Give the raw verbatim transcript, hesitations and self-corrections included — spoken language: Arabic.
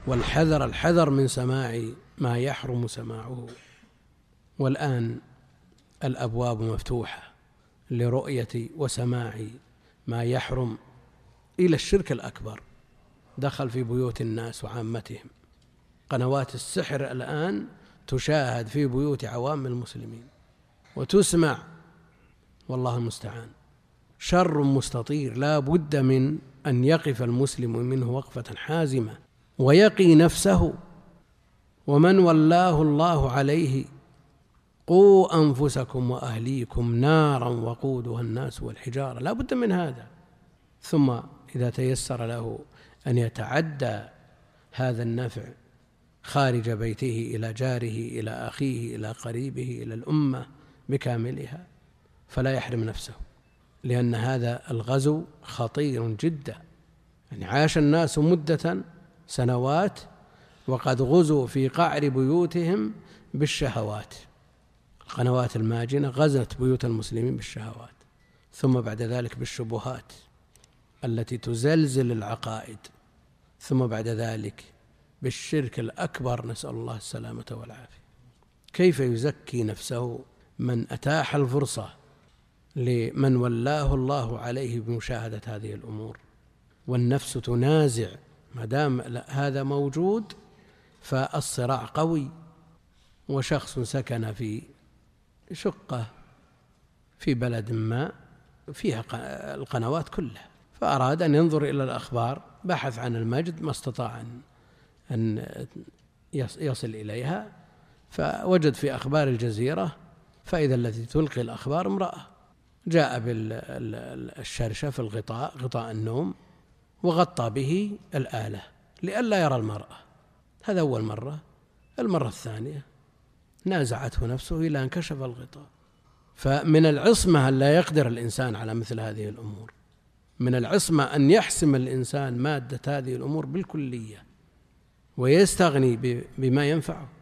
والحذر الحذر من سماع ما يحرم سماعه. والآن الأبواب مفتوحة لرؤية وسماع ما يحرم إلى الشرك الأكبر، دخل في بيوت الناس وعامتهم. قنوات السحر الآن تشاهد في بيوت عوام المسلمين وتسمع، والله المستعان. شر مستطير لا بد من أن يقف المسلم منه وقفة حازمة ويقي نفسه. ومن ولاه الله عليه قوا أنفسكم وأهليكم نارا وقودها الناس والحجارة، لا بد من هذا. ثم إذا تيسر له أن يتعدى هذا النفع خارج بيته إلى جاره، إلى أخيه، إلى قريبه، إلى الأمة بكاملها، فلا يحرم نفسه، لأن هذا الغزو خطير جدا. يعني عاش الناس مدة سنوات وقد غزوا في قعر بيوتهم بالشهوات. القنوات الماجنة غزت بيوت المسلمين بالشهوات، ثم بعد ذلك بالشبهات التي تزلزل العقائد، ثم بعد ذلك بالشرك الأكبر، نسأل الله السلامة والعافية. كيف يزكي نفسه من أتاح الفرصة لمن ولاه الله عليه بمشاهدة هذه الأمور؟ والنفس تنازع، ما دام هذا موجود فالصراع قوي. وشخص سكن في شقة في بلد ما فيها القنوات كلها، فأراد أن ينظر إلى الأخبار، بحث عن المجد ما استطاع أن يصل إليها، فوجد في أخبار الجزيرة فإذا التي تلقي الأخبار امرأة، جاء بالشرشة في الغطاء، غطاء النوم، وغطى به الآلة لئلا يرى المرأة. هذا أول مرة. المرة الثانية نازعته نفسه إلى أن كشف الغطاء. فمن العصمة أن لا يقدر الإنسان على مثل هذه الأمور، من العصمة أن يحسم الإنسان مادة هذه الأمور بالكلية ويستغني بما ينفعه.